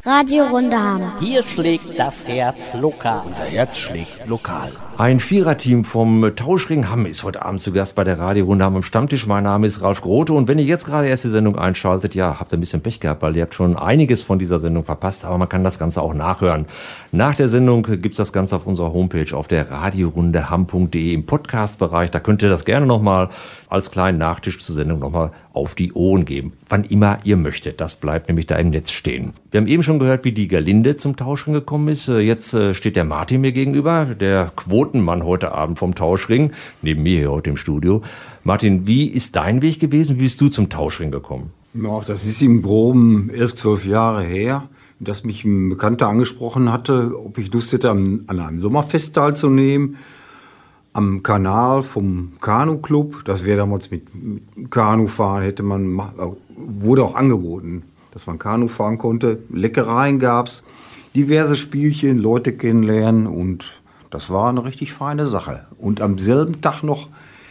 Radio Runde Hamm. Hier schlägt das Herz lokal. Unser Herz schlägt lokal. Ein Viererteam vom Tauschring Hamm ist heute Abend zu Gast bei der Radio Runde Hamm im Stammtisch. Mein Name ist Ralf Grote und wenn ihr jetzt gerade erst die Sendung einschaltet, ja, habt ihr ein bisschen Pech gehabt, weil ihr habt schon einiges von dieser Sendung verpasst, aber man kann das Ganze auch nachhören. Nach der Sendung gibt's das Ganze auf unserer Homepage auf der radiorundehamm.de im Podcast-Bereich. Da könnt ihr das gerne nochmal als kleinen Nachtisch zur Sendung nochmal auf die Ohren geben. Wann immer ihr möchtet. Das bleibt nämlich da im Netz stehen. Wir haben eben schon gehört, wie die Gerlinde zum Tauschring gekommen ist. Jetzt steht der Martin mir gegenüber, der Quotenmann heute Abend vom Tauschring, neben mir hier heute im Studio. Martin, wie ist dein Weg gewesen? Wie bist du zum Tauschring gekommen? Ja, das ist im Groben 11, 12 Jahre her, dass mich ein Bekannter angesprochen hatte, ob ich Lust hätte, an einem Sommerfest teilzunehmen. Am Kanal vom Kanu-Club, das wäre damals mit Kanufahren, wurde auch angeboten, dass man Kanu fahren konnte. Leckereien gab's, diverse Spielchen, Leute kennenlernen und das war eine richtig feine Sache. Und am selben Tag noch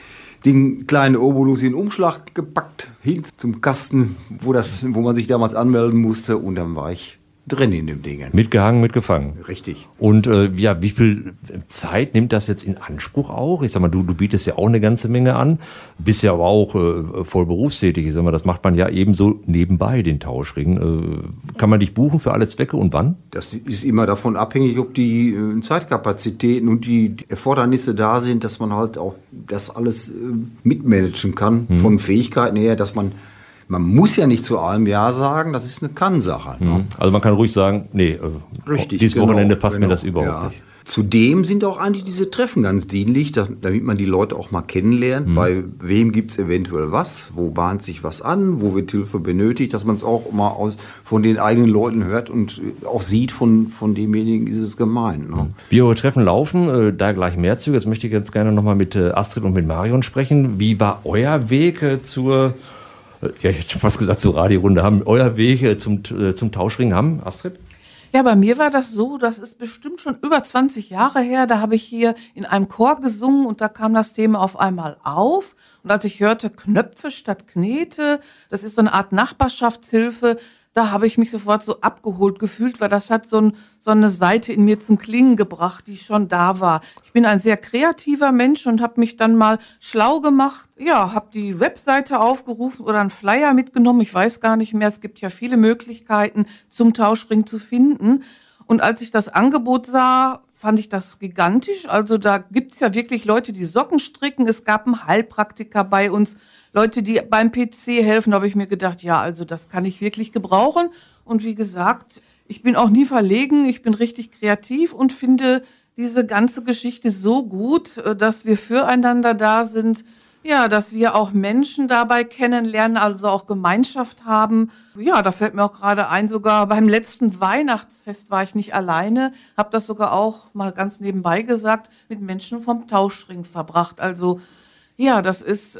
den kleinen Obolus in den Umschlag gepackt, hin zum Kasten, wo man sich damals anmelden musste und dann war ich drin in dem Ding. Mitgehangen, mitgefangen. Richtig. Und ja, wie viel Zeit nimmt das jetzt in Anspruch auch? Ich sag mal, du bietest ja auch eine ganze Menge an, bist ja aber auch voll berufstätig. Ich sag mal, das macht man ja ebenso nebenbei, den Tauschring. Kann man dich buchen für alle Zwecke und wann? Das ist immer davon abhängig, ob die Zeitkapazitäten und die Erfordernisse da sind, dass man halt auch das alles mitmanagen kann, von Fähigkeiten her, dass man muss ja nicht zu allem Ja sagen, das ist eine Kann-Sache. Ne? Also man kann ruhig sagen, nee, richtig, dieses Wochenende passt mir das überhaupt nicht. Zudem sind auch eigentlich diese Treffen ganz dienlich, damit man die Leute auch mal kennenlernt. Bei wem gibt's eventuell was, wo bahnt sich was an, wo wird Hilfe benötigt, dass man es auch mal von den eigenen Leuten hört und auch sieht, von demjenigen ist es gemeint. Ne? Wie eure Treffen laufen, da gleich mehr zu. Jetzt möchte ich ganz gerne nochmal mit Astrid und mit Marion sprechen. Wie war euer Weg zur... Ja, ich hätte fast gesagt, zur Radiorunde Hamm. Euer Weg zum Tauschring Hamm, Astrid? Ja, bei mir war das so, das ist bestimmt schon über 20 Jahre her. Da habe ich hier in einem Chor gesungen und da kam das Thema auf einmal auf. Und als ich hörte Knöpfe statt Knete, das ist so eine Art Nachbarschaftshilfe, da habe ich mich sofort so abgeholt gefühlt, weil das hat so eine Seite in mir zum Klingen gebracht, die schon da war. Ich bin ein sehr kreativer Mensch und habe mich dann mal schlau gemacht. Ja, habe die Webseite aufgerufen oder einen Flyer mitgenommen. Ich weiß gar nicht mehr. Es gibt ja viele Möglichkeiten, zum Tauschring zu finden. Und als ich das Angebot sah, fand ich das gigantisch. Also da gibt's ja wirklich Leute, die Socken stricken. Es gab einen Heilpraktiker bei uns. Leute, die beim PC helfen, da habe ich mir gedacht, ja, also das kann ich wirklich gebrauchen. Und wie gesagt, ich bin auch nie verlegen, ich bin richtig kreativ und finde diese ganze Geschichte so gut, dass wir füreinander da sind, ja, dass wir auch Menschen dabei kennenlernen, also auch Gemeinschaft haben. Ja, da fällt mir auch gerade ein, sogar beim letzten Weihnachtsfest war ich nicht alleine, habe das sogar auch mal ganz nebenbei gesagt, mit Menschen vom Tauschring verbracht. Also ja, das ist...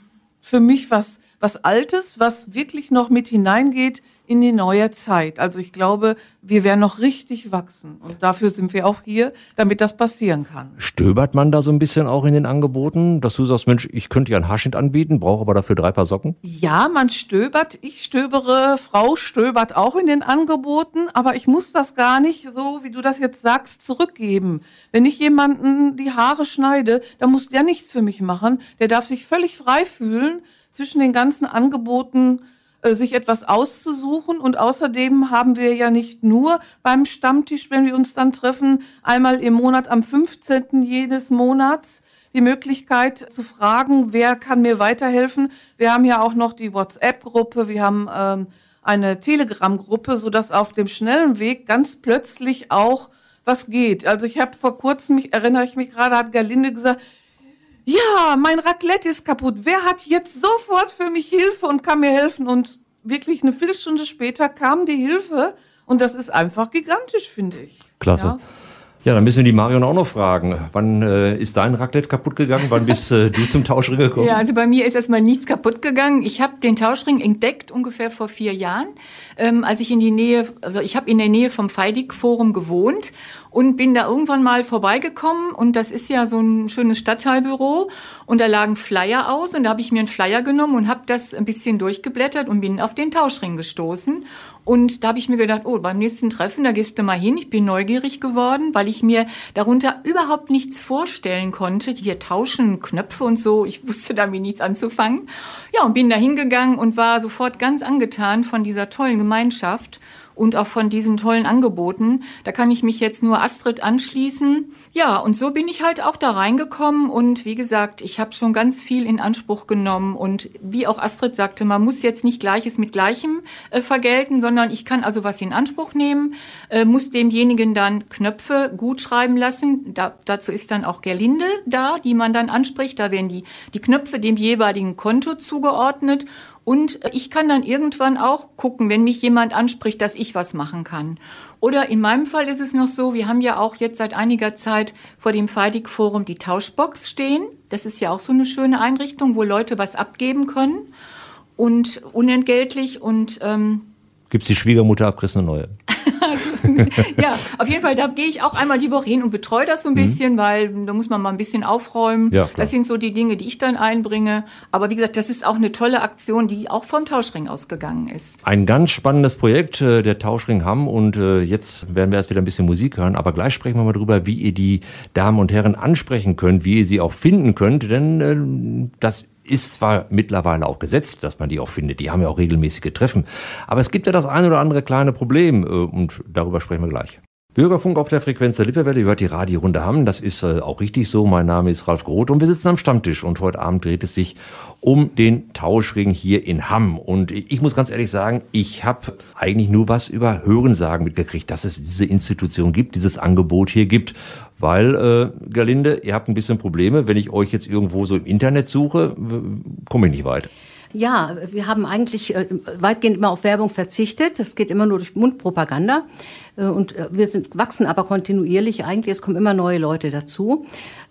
für mich was Altes, was wirklich noch mit hineingeht in die neue Zeit. Also ich glaube, wir werden noch richtig wachsen. Und dafür sind wir auch hier, damit das passieren kann. Stöbert man da so ein bisschen auch in den Angeboten, dass du sagst, Mensch, ich könnte ja einen Haarschnitt anbieten, brauche aber dafür 3 Paar Socken? Ja, man stöbert, ich stöbere, Frau stöbert auch in den Angeboten, aber ich muss das gar nicht, so wie du das jetzt sagst, zurückgeben. Wenn ich jemanden die Haare schneide, dann muss der nichts für mich machen. Der darf sich völlig frei fühlen, zwischen den ganzen Angeboten sich etwas auszusuchen. Und außerdem haben wir ja nicht nur beim Stammtisch, wenn wir uns dann treffen, einmal im Monat am 15. jedes Monats die Möglichkeit zu fragen, wer kann mir weiterhelfen. Wir haben ja auch noch die WhatsApp-Gruppe, wir haben eine Telegram-Gruppe, sodass auf dem schnellen Weg ganz plötzlich auch was geht. Also ich habe vor kurzem, erinnere ich mich gerade, hat Gerlinde gesagt, ja, mein Raclette ist kaputt. Wer hat jetzt sofort für mich Hilfe und kann mir helfen? Und wirklich eine Viertelstunde später kam die Hilfe. Und das ist einfach gigantisch, finde ich. Klasse. Ja, dann müssen wir die Marion auch noch fragen. Wann ist dein Raclette kaputt gegangen? Wann bist du zum Tauschring gekommen? Ja, also bei mir ist erstmal nichts kaputt gegangen. Ich habe den Tauschring entdeckt ungefähr vor 4 Jahren, als ich ich habe in der Nähe vom Feidig-Forum gewohnt und bin da irgendwann mal vorbeigekommen und das ist ja so ein schönes Stadtteilbüro und da lagen Flyer aus und da habe ich mir einen Flyer genommen und habe das ein bisschen durchgeblättert und bin auf den Tauschring gestoßen Und da habe ich mir gedacht, beim nächsten Treffen, da gehst du mal hin. Ich bin neugierig geworden, weil ich mir darunter überhaupt nichts vorstellen konnte. Hier tauschen Knöpfe und so. Ich wusste damit nichts anzufangen. Ja, und bin da hingegangen und war sofort ganz angetan von dieser tollen Gemeinschaft und auch von diesen tollen Angeboten. Da kann ich mich jetzt nur Astrid anschließen. Ja, und so bin ich halt auch da reingekommen und wie gesagt, ich habe schon ganz viel in Anspruch genommen und wie auch Astrid sagte, man muss jetzt nicht Gleiches mit Gleichem vergelten, sondern ich kann also was in Anspruch nehmen, muss demjenigen dann Knöpfe gut schreiben lassen. Dazu ist dann auch Gerlinde da, die man dann anspricht. Da werden die Knöpfe dem jeweiligen Konto zugeordnet. Und ich kann dann irgendwann auch gucken, wenn mich jemand anspricht, dass ich was machen kann. Oder in meinem Fall ist es noch so, wir haben ja auch jetzt seit einiger Zeit vor dem FIDIC-Forum die Tauschbox stehen. Das ist ja auch so eine schöne Einrichtung, wo Leute was abgeben können und unentgeltlich. Und gibt's die Schwiegermutter ab, kriegst eine neue. Ja, auf jeden Fall, da gehe ich auch einmal die Woche hin und betreue das so ein bisschen, weil da muss man mal ein bisschen aufräumen. Ja, das sind so die Dinge, die ich dann einbringe. Aber wie gesagt, das ist auch eine tolle Aktion, die auch vom Tauschring ausgegangen ist. Ein ganz spannendes Projekt, der Tauschring Hamm. Und jetzt werden wir erst wieder ein bisschen Musik hören. Aber gleich sprechen wir mal drüber, wie ihr die Damen und Herren ansprechen könnt, wie ihr sie auch finden könnt. Denn das ist zwar mittlerweile auch gesetzt, dass man die auch findet. Die haben ja auch regelmäßige Treffen. Aber es gibt ja das ein oder andere kleine Problem und darüber sprechen wir gleich. Bürgerfunk auf der Frequenz der Lippewelle, ihr hört die Radiorunde Hamm, das ist auch richtig so. Mein Name ist Ralf Groth und wir sitzen am Stammtisch und heute Abend dreht es sich um den Tauschring hier in Hamm. Und ich muss ganz ehrlich sagen, ich habe eigentlich nur was über Hörensagen mitgekriegt, dass es diese Institution gibt, dieses Angebot hier gibt. Weil, Gerlinde, ihr habt ein bisschen Probleme, wenn ich euch jetzt irgendwo so im Internet suche, komme ich nicht weit. Ja, wir haben eigentlich weitgehend immer auf Werbung verzichtet. Das geht immer nur durch Mundpropaganda. Und wir wachsen aber kontinuierlich eigentlich. Es kommen immer neue Leute dazu.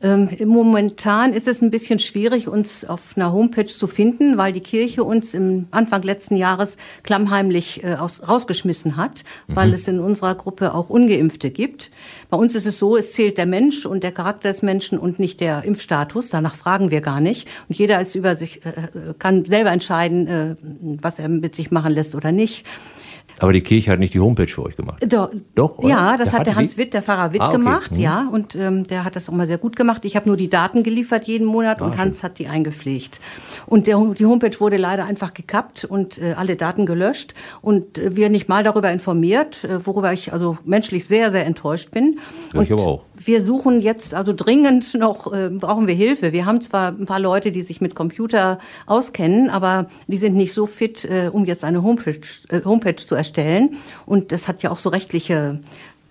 Momentan ist es ein bisschen schwierig, uns auf einer Homepage zu finden, weil die Kirche uns im Anfang letzten Jahres klammheimlich rausgeschmissen hat, weil es in unserer Gruppe auch Ungeimpfte gibt. Bei uns ist es so, es zählt der Mensch und der Charakter des Menschen und nicht der Impfstatus. Danach fragen wir gar nicht. Und jeder ist kann selber entscheiden, was er mit sich machen lässt oder nicht. Aber die Kirche hat nicht die Homepage für euch gemacht. Doch, oder? Ja, das hat der Hans Witt, der Pfarrer Witt, gemacht, ja. Und der hat das auch mal sehr gut gemacht. Ich habe nur die Daten geliefert jeden Monat und Hans hat die eingepflegt. Und die Homepage wurde leider einfach gekappt und alle Daten gelöscht. Und wir nicht mal darüber informiert, worüber ich also menschlich sehr, sehr enttäuscht bin. Ja, ich aber auch. Wir suchen jetzt also dringend noch, brauchen wir Hilfe. Wir haben zwar ein paar Leute, die sich mit Computer auskennen, aber die sind nicht so fit, um jetzt eine Homepage zu erstellen. Und das hat ja auch so rechtliche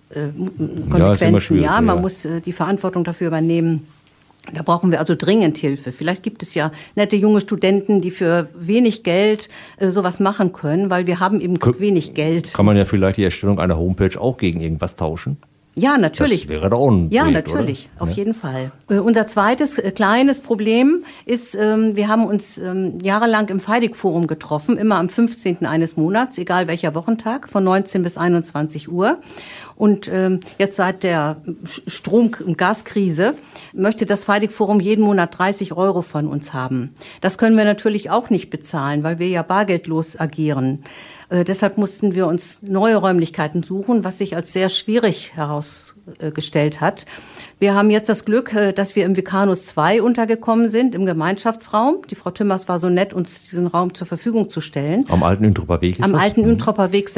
Konsequenzen. Ja, man muss die Verantwortung dafür übernehmen. Da brauchen wir also dringend Hilfe. Vielleicht gibt es ja nette junge Studenten, die für wenig Geld sowas machen können, weil wir haben eben wenig Geld. Kann man ja vielleicht die Erstellung einer Homepage auch gegen irgendwas tauschen? Ja, natürlich. Das wäre doch auch ein Projekt, ja, natürlich, oder? Auf jeden Fall. Unser zweites kleines Problem ist, wir haben uns jahrelang im FIDIC-Forum getroffen, immer am 15. eines Monats, egal welcher Wochentag, von 19 bis 21 Uhr. Und jetzt seit der Strom- und Gaskrise möchte das FIDIC-Forum jeden Monat 30 € von uns haben. Das können wir natürlich auch nicht bezahlen, weil wir ja bargeldlos agieren. Deshalb mussten wir uns neue Räumlichkeiten suchen, was sich als sehr schwierig herausgestellt hat. Wir haben jetzt das Glück, dass wir im Vikanus 2 untergekommen sind, im Gemeinschaftsraum. Die Frau Tümmers war so nett, uns diesen Raum zur Verfügung zu stellen. Am alten Üntropper Weg ist das? Am alten Üntropper Weg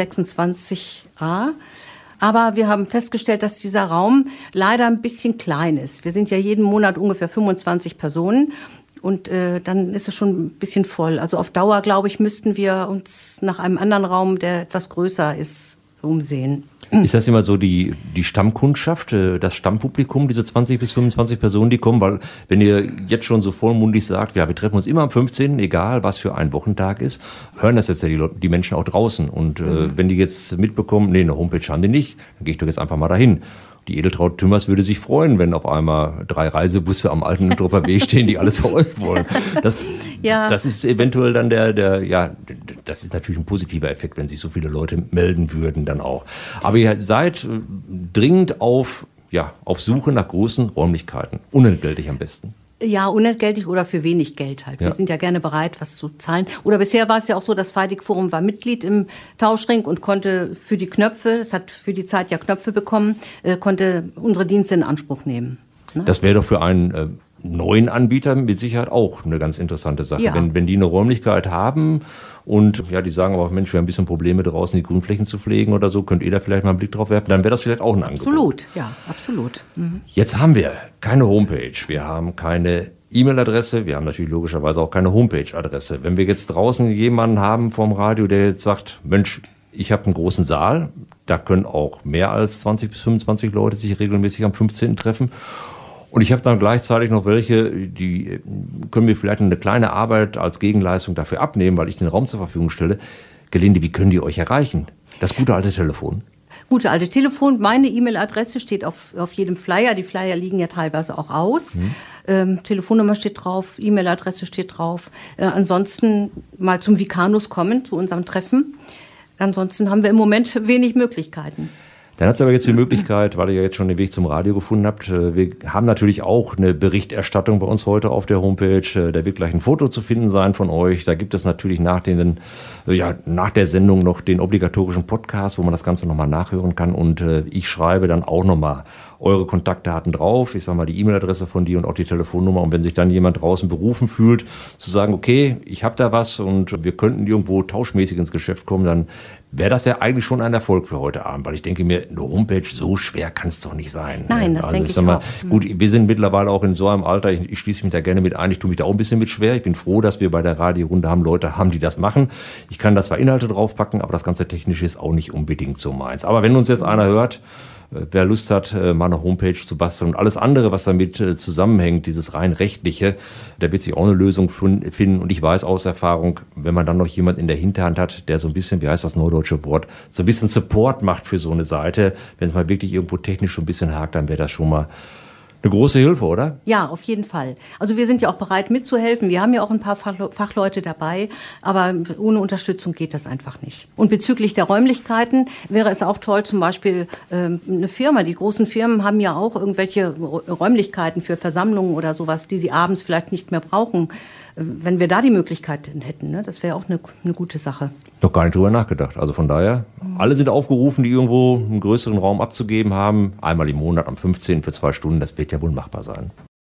26a. Aber wir haben festgestellt, dass dieser Raum leider ein bisschen klein ist. Wir sind ja jeden Monat ungefähr 25 Personen. Und dann ist es schon ein bisschen voll. Also auf Dauer, glaube ich, müssten wir uns nach einem anderen Raum, der etwas größer ist, umsehen. Ist das immer so die Stammkundschaft, das Stammpublikum, diese 20 bis 25 Personen, die kommen? Weil wenn ihr jetzt schon so vollmundig sagt, ja, wir treffen uns immer am 15., egal was für ein Wochentag ist, hören das jetzt ja die Menschen auch draußen. Und wenn die jetzt mitbekommen, nee, eine Homepage haben die nicht, dann gehe ich doch jetzt einfach mal dahin. Die Edeltraut Tümmers würde sich freuen, wenn auf einmal 3 Reisebusse am alten Üntropper Weg stehen, die alles zu euch wollen. Das ist eventuell dann das ist natürlich ein positiver Effekt, wenn sich so viele Leute melden würden dann auch. Aber ihr seid dringend auf Suche nach großen Räumlichkeiten. Unentgeltlich am besten. Ja, unentgeltlich oder für wenig Geld halt. Wir sind ja gerne bereit, was zu zahlen. Oder bisher war es ja auch so, das Feidig-Forum war Mitglied im Tauschring und konnte für die Knöpfe, es hat für die Zeit ja Knöpfe bekommen, konnte unsere Dienste in Anspruch nehmen. Ne? Das wäre doch für einen neuen Anbieter mit Sicherheit auch eine ganz interessante Sache. Ja. Wenn die eine Räumlichkeit haben und ja, die sagen aber, Mensch, wir haben ein bisschen Probleme draußen, die Grünflächen zu pflegen oder so, könnt ihr da vielleicht mal einen Blick drauf werfen, dann wäre das vielleicht auch ein Angebot. Absolut, ja, absolut. Mhm. Jetzt haben wir keine Homepage, wir haben keine E-Mail-Adresse, wir haben natürlich logischerweise auch keine Homepage-Adresse. Wenn wir jetzt draußen jemanden haben vom Radio, der jetzt sagt, Mensch, ich habe einen großen Saal, da können auch mehr als 20 bis 25 Leute sich regelmäßig am 15. treffen. Und ich habe dann gleichzeitig noch welche, die können mir vielleicht eine kleine Arbeit als Gegenleistung dafür abnehmen, weil ich den Raum zur Verfügung stelle. Gelinde, wie können die euch erreichen? Das gute alte Telefon. Gute alte Telefon. Meine E-Mail-Adresse steht auf jedem Flyer. Die Flyer liegen ja teilweise auch aus. Telefonnummer steht drauf, E-Mail-Adresse steht drauf. Ansonsten mal zum Vikanus kommen, zu unserem Treffen. Ansonsten haben wir im Moment wenig Möglichkeiten. Dann habt ihr aber jetzt die Möglichkeit, weil ihr ja jetzt schon den Weg zum Radio gefunden habt. Wir haben natürlich auch eine Berichterstattung bei uns heute auf der Homepage. Da wird gleich ein Foto zu finden sein von euch. Da gibt es natürlich nach der Sendung noch den obligatorischen Podcast, wo man das Ganze nochmal nachhören kann. Und ich schreibe dann auch nochmal eure Kontaktdaten drauf. Ich sag mal die E-Mail-Adresse von dir und auch die Telefonnummer. Und wenn sich dann jemand draußen berufen fühlt, zu sagen, okay, ich habe da was und wir könnten irgendwo tauschmäßig ins Geschäft kommen, dann wäre das ja eigentlich schon ein Erfolg für heute Abend. Weil ich denke mir, eine Homepage, so schwer kann es doch nicht sein. Nein, das denke ich auch. Gut, wir sind mittlerweile auch in so einem Alter, ich schließe mich da gerne mit ein, ich tue mich da auch ein bisschen mit schwer. Ich bin froh, dass wir bei der Radiorunde Leute haben, die das machen. Ich kann da zwar Inhalte draufpacken, aber das ganze Technische ist auch nicht unbedingt so meins. Aber wenn uns jetzt einer hört, wer Lust hat, mal eine Homepage zu basteln und alles andere, was damit zusammenhängt, dieses rein rechtliche, da wird sich auch eine Lösung finden. Und ich weiß aus Erfahrung, wenn man dann noch jemand in der Hinterhand hat, der so ein bisschen, wie heißt das neudeutsche Wort, so ein bisschen Support macht für so eine Seite, wenn es mal wirklich irgendwo technisch so ein bisschen hakt, dann wäre das schon mal eine große Hilfe, oder? Ja, auf jeden Fall. Also wir sind ja auch bereit mitzuhelfen. Wir haben ja auch ein paar Fachleute dabei, aber ohne Unterstützung geht das einfach nicht. Und bezüglich der Räumlichkeiten wäre es auch toll, zum Beispiel eine Firma, die großen Firmen haben ja auch irgendwelche Räumlichkeiten für Versammlungen oder sowas, die sie abends vielleicht nicht mehr brauchen. Wenn wir da die Möglichkeit hätten, ne, das wäre auch eine gute Sache. Noch gar nicht drüber nachgedacht. Also von daher, alle sind aufgerufen, die irgendwo einen größeren Raum abzugeben haben. Einmal im Monat am 15. für 2 Stunden, das wird ja wohl machbar sein.